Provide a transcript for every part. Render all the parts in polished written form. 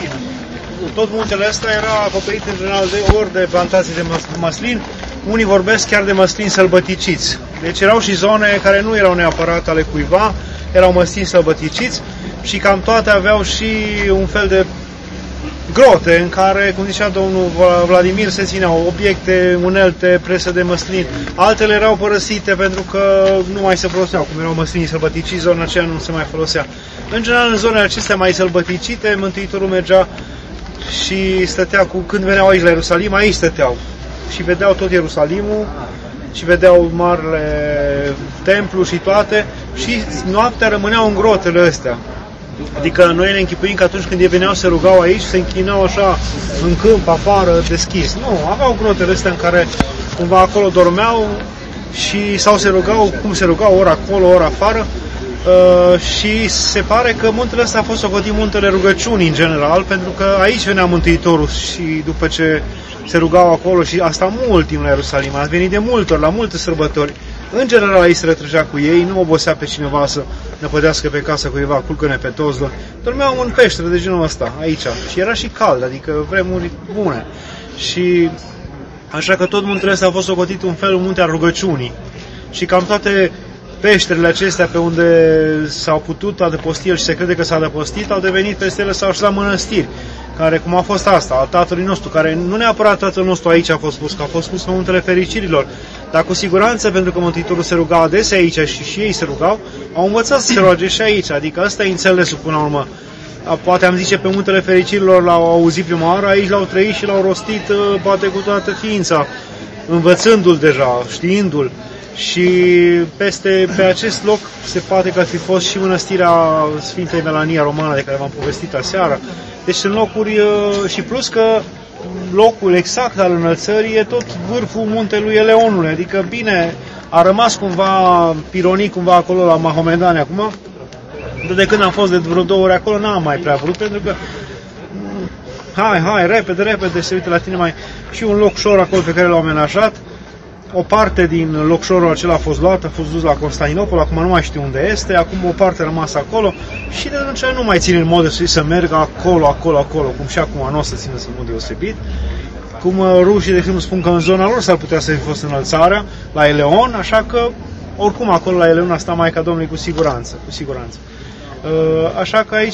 Palestina. Tot muntele ăsta era acoperit în general ori de plantații de măslin, unii vorbesc chiar de măslini sălbăticiți. Deci erau și zone care nu erau neapărat ale cuiva, erau măslini sălbăticiți și cam toate aveau și un fel de grote în care, cum zicea domnul Vladimir, se țineau obiecte, unelte, presă de măslin. Altele erau părăsite pentru că nu mai se foloseau, cum erau măslinii sălbătici, zona aceea nu se mai folosea. În general, în zonele acestea mai sălbăticite, Mântuitorul mergea și stătea când veneau aici la Ierusalim, aici stăteau. Și vedeau tot Ierusalimul, și vedeau marele templu și toate, și noaptea rămâneau în grotele astea. Adică noi ne închipuim că atunci când ei veneau se rugau aici, se închinau așa în câmp, afară, deschis. Nu, aveau grotele astea în care cumva acolo dormeau și sau se rugau, cum se rugau, ori acolo, ori afară. Și se pare că muntele ăsta a fost socotit muntele rugăciunii în general, pentru că aici venea Mântuitorul și după ce se rugau acolo, și asta mult timp la Ierusalim, a venit de multe ori, la multe sărbători. În general aici se retrăgea cu ei, nu obosea pe cineva să năpădească pe casă cuiva, culcă-ne pe toți, dormeau în peșteră de genul ăsta, aici. Și era și cald, adică vremuri bune. Și așa că tot muntele ăsta a fost socotit un fel, un munte al rugăciunii. Și cam toate peșterile acestea pe unde s-au putut adăposti el și se crede că s-a adăpostit, au devenit peste ele, s-au și la mănăstiri, care, cum a fost asta, al Tatălui nostru, care nu neapărat Tatăl nostru aici a fost pus, că a fost pus pe muntele fericirilor, dar cu siguranță, pentru că Mântuitorul se ruga adesea aici și ei se rugau, au învățat să se roage și aici, adică ăsta e înțelesul până la urmă. Poate am zice pe muntele fericirilor l-au auzit prima oară, aici l-au trăit și l-au rostit poate cu toată ființa, învățându-l deja, știindu-l. Și pe acest loc se poate că ar fi fost și mănăstirea Sfintei Melania Romană, de care v-am povestit aseară. Deci sunt locuri, și plus că locul exact al înălțării e tot vârful muntelui Eleonului, adică bine, a rămas cumva pironit cumva acolo la Mahomedani acum, de când am fost de vreo 2 ori acolo, n-am mai prea vrut, pentru că hai, repede, se uită la tine mai și un locșor acolo pe care l-au amenajat. O parte din locșorul acela a fost luat, a fost dus la Constantinopol, acum nu mai știu unde este, acum o parte a rămas acolo și de atunci nu mai ține în mod deosebit să meargă acolo, cum și acum nu o să țină în mod deosebit. Cum rușii, de exemplu, spun că în zona lor s-ar putea să fi fost înălțarea, la Eleon, așa că oricum acolo la Eleon a stat Maica Domnului cu siguranță. Așa că aici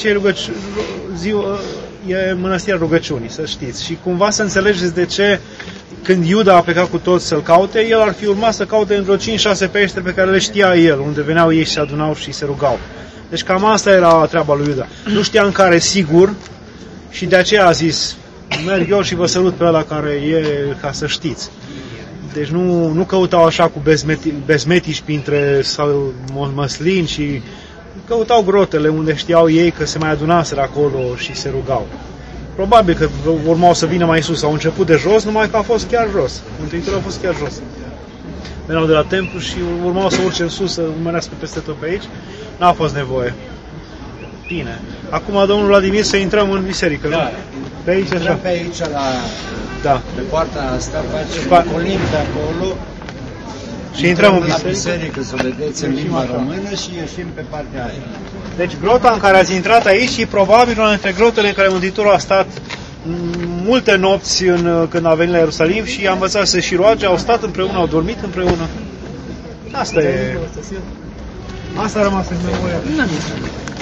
e mănăstirea rugăciunii, să știți. Și cumva să înțelegeți de ce când Iuda a plecat cu toți să-l caute, el ar fi urmat să caute în vreo 5-6 peșteri pe care le știa el, unde veneau ei și se adunau și se rugau. Deci cam asta era treaba lui Iuda. Nu știa în care sigur și de aceea a zis, merg eu și vă sărut pe ăla care e, ca să știți. Deci nu căutau așa cu bezmetiși printre măslini, și căutau grotele unde știau ei că se mai adunaseră acolo și se rugau. Probabil că urmau să vină mai sus. Au început de jos, numai că a fost chiar jos. Mântuitorul a fost chiar jos. Veneau de la templu și urmau să urce în sus, să urmărească peste tot pe aici. N-a fost nevoie. Bine. Acum, domnul Vladimir, să intrăm în biserică. Da. Pe aici, așa. Pe aici, pe poarta asta, facem colim de acolo. Și intrăm în biserică, să vedeți în limba română și ieșim pe partea aia. Deci grota în care ați intrat aici e probabil una dintre grotele în care Mântuitorul a stat multe nopți când a venit la Ierusalim și a învățat să și roage, au stat împreună, au dormit împreună. Asta e. Asta a rămas în memoria.